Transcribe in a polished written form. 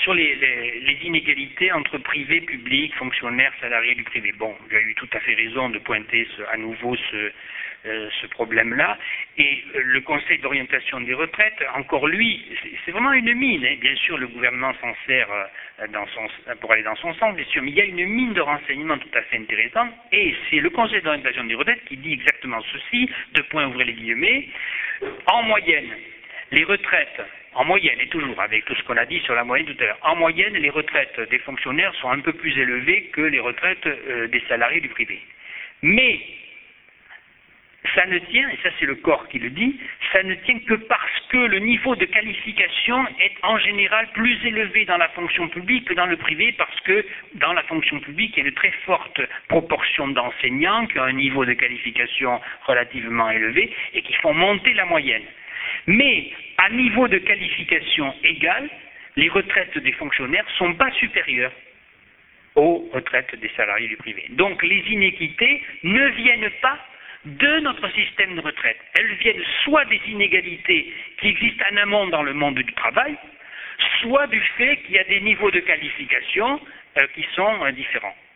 sur les inégalités entre privé, public, fonctionnaires, salariés du privé. Bon, vous avez eu tout à fait raison de pointer à nouveau ce problème-là. Et le Conseil d'orientation des retraites, encore lui, c'est vraiment une mine. Hein. Bien sûr, le gouvernement s'en sert pour aller dans son sens, bien sûr, mais il y a une mine de renseignements tout à fait intéressante. Et c'est le Conseil d'orientation des retraites qui dit exactement ceci, deux points, ouvrez les guillemets, en moyenne, les retraites, en moyenne, et toujours avec tout ce qu'on a dit sur la moyenne tout à l'heure, en moyenne, les retraites des fonctionnaires sont un peu plus élevées que les retraites des salariés du privé. Mais ça ne tient, et ça c'est le corps qui le dit, ça ne tient que parce que le niveau de qualification est en général plus élevé dans la fonction publique que dans le privé, parce que dans la fonction publique, il y a une très forte proportion d'enseignants qui ont un niveau de qualification relativement élevé et qui font monter la moyenne. Mais à niveau de qualification égal, les retraites des fonctionnaires ne sont pas supérieures aux retraites des salariés du privé. Donc les inéquités ne viennent pas de notre système de retraite. Elles viennent soit des inégalités qui existent en amont dans le monde du travail, soit du fait qu'il y a des niveaux de qualification qui sont différents.